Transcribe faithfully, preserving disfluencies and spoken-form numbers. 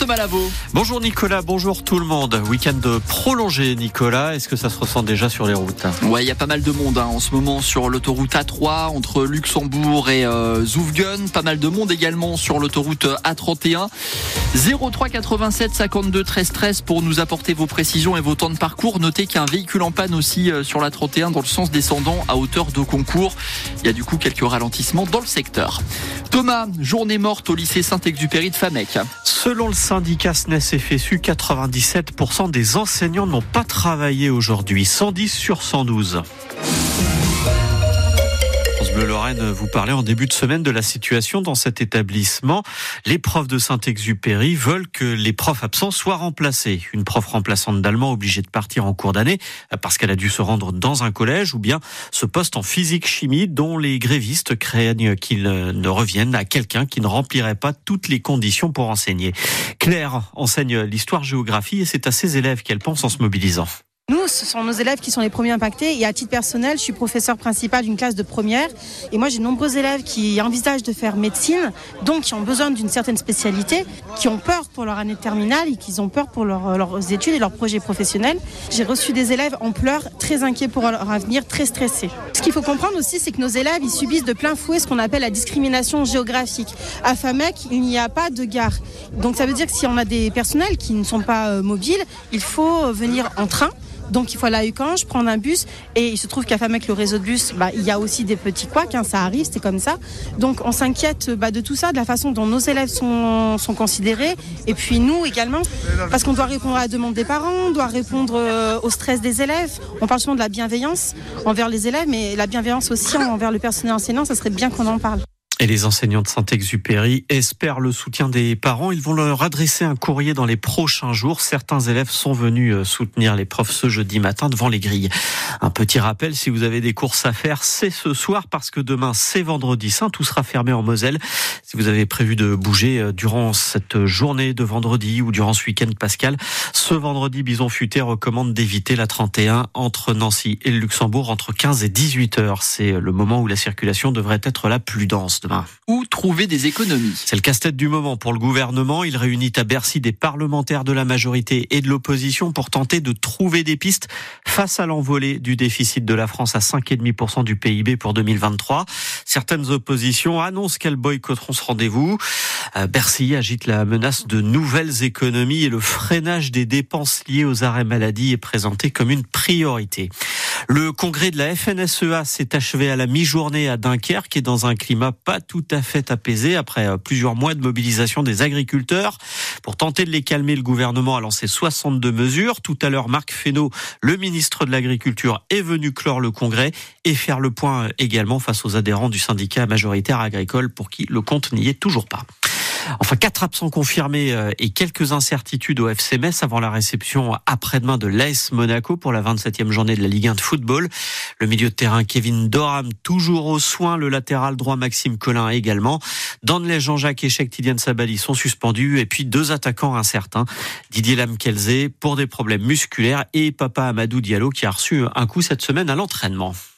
Thomas Lavaux. Bonjour Nicolas, bonjour tout le monde. Week-end prolongé Nicolas, est-ce que ça se ressent déjà sur les routes ? Ouais, il y a pas mal de monde hein, en ce moment sur l'autoroute A trois entre Luxembourg et euh, Zoufgen. Pas mal de monde également sur l'autoroute A trente et un. zéro trois quatre-vingt-sept cinquante-deux treize treize pour nous apporter vos précisions et vos temps de parcours. Notez qu'il y a un véhicule en panne aussi euh, sur la trente et un dans le sens descendant à hauteur de Concours. Il y a du coup quelques ralentissements dans le secteur. Thomas, journée morte au lycée Saint-Exupéry de Famec. Selon le syndicat S N E S F S U, quatre-vingt-dix-sept pour cent des enseignants n'ont pas travaillé aujourd'hui, cent dix sur cent douze. France Bleu Lorraine vous parlait en début de semaine de la situation dans cet établissement. Les profs de Saint-Exupéry veulent que les profs absents soient remplacés. Une prof remplaçante d'allemand obligée de partir en cours d'année parce qu'elle a dû se rendre dans un collège, ou bien ce poste en physique-chimie dont les grévistes craignent qu'il ne revienne à quelqu'un qui ne remplirait pas toutes les conditions pour enseigner. Claire enseigne l'histoire-géographie et c'est à ses élèves qu'elle pense en se mobilisant. Nous, ce sont nos élèves qui sont les premiers impactés et à titre personnel, je suis professeur principal d'une classe de première et moi j'ai de nombreux élèves qui envisagent de faire médecine, donc qui ont besoin d'une certaine spécialité, qui ont peur pour leur année de terminale et qui ont peur pour leur, leurs études et leurs projets professionnels. J'ai reçu des élèves en pleurs, très inquiets pour leur avenir, très stressés. Ce qu'il faut comprendre aussi, c'est que nos élèves, ils subissent de plein fouet ce qu'on appelle la discrimination géographique. À Famec, il n'y a pas de gare. Donc ça veut dire que si on a des personnels qui ne sont pas mobiles, il faut venir en train. Donc il faut aller à Ucange, prendre un bus et il se trouve qu'à Famec, le réseau de bus, bah, il y a aussi des petits couacs, hein, ça arrive, c'est comme ça. Donc on s'inquiète bah, de tout ça, de la façon dont nos élèves sont, sont considérés et puis nous également, parce qu'on doit répondre à la demande des parents, on doit répondre euh, au stress des élèves. On parle souvent de la bienveillance envers les élèves, mais la bienveillance aussi envers le personnel enseignant, ça serait bien qu'on en parle. Et les enseignants de Saint-Exupéry espèrent le soutien des parents. Ils vont leur adresser un courrier dans les prochains jours. Certains élèves sont venus soutenir les profs ce jeudi matin devant les grilles. Un petit rappel, si vous avez des courses à faire, c'est ce soir parce que demain, c'est vendredi saint. Tout sera fermé en Moselle. Si vous avez prévu de bouger durant cette journée de vendredi ou durant ce week-end pascal, ce vendredi, Bison Futé recommande d'éviter la trente et un entre Nancy et le Luxembourg entre quinze et dix-huit heures. C'est le moment où la circulation devrait être la plus dense. Où trouver des économies ? C'est le casse-tête du moment pour le gouvernement. Il réunit à Bercy des parlementaires de la majorité et de l'opposition pour tenter de trouver des pistes face à l'envolée du déficit de la France à cinq virgule cinq pour cent du P I B pour deux mille vingt-trois. Certaines oppositions annoncent qu'elles boycotteront ce rendez-vous. Bercy agite la menace de nouvelles économies et le freinage des dépenses liées aux arrêts maladie est présenté comme une priorité. Le congrès de la F N S E A s'est achevé à la mi-journée à Dunkerque et dans un climat pas tout à fait apaisé après plusieurs mois de mobilisation des agriculteurs. Pour tenter de les calmer, le gouvernement a lancé soixante-deux mesures. Tout à l'heure, Marc Fesneau, le ministre de l'Agriculture, est venu clore le congrès et faire le point également face aux adhérents du syndicat majoritaire agricole pour qui le compte n'y est toujours pas. Enfin, quatre absents confirmés et quelques incertitudes au F C Metz avant la réception après-demain de l'A S Monaco pour la vingt-septième journée de la Ligue un de football. Le milieu de terrain Kevin Doram, toujours aux soins, le latéral droit Maxime Collin également. Danley Jean-Jacques et Cheikh Tidiane Sabali sont suspendus et puis deux attaquants incertains. Didier Lamkelze pour des problèmes musculaires et Papa Amadou Diallo qui a reçu un coup cette semaine à l'entraînement.